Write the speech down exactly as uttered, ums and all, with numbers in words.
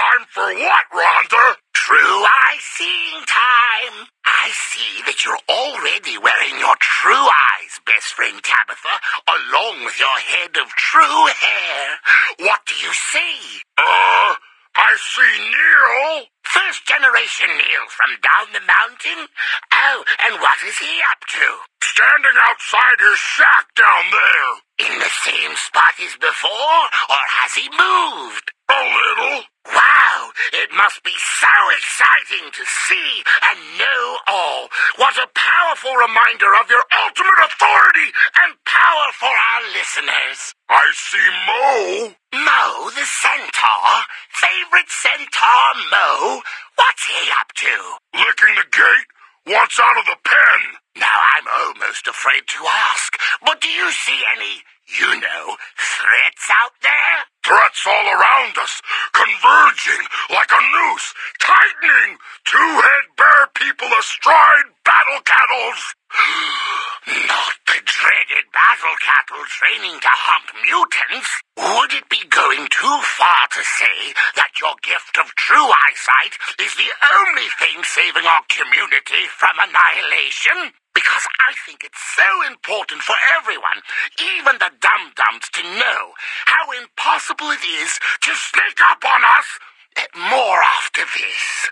Time for what, Rhonda? True eye seeing time. I see that you're already wearing your true eyes, best friend Tabitha, along with your head of true hair. What do you see? Uh, I see Neil. First generation Neil from down the mountain? Oh, and what is he up to? Standing outside his shack down there. In the same spot as before, or has he moved? A little. Wow, it must be so exciting to see and know all. What a powerful reminder of your ultimate authority and power for our listeners. I see Mo. Mo the centaur? Favorite centaur Mo? What's he up to? Licking the gate. Wants out of the pen. Now I'm almost afraid to ask, but do you see any, you know, threats out there? Threats all around us, converging like a noose, tightening, two-head bear people astride battle cattles. Not the dreaded battle cattle training to hunt mutants. Would it be going too far to say that your gift of true eyesight is the only thing saving our community from annihilation? Because I think it's so important for everyone, even the dum-dums, to know how impossible it is to sneak up on us. More after this.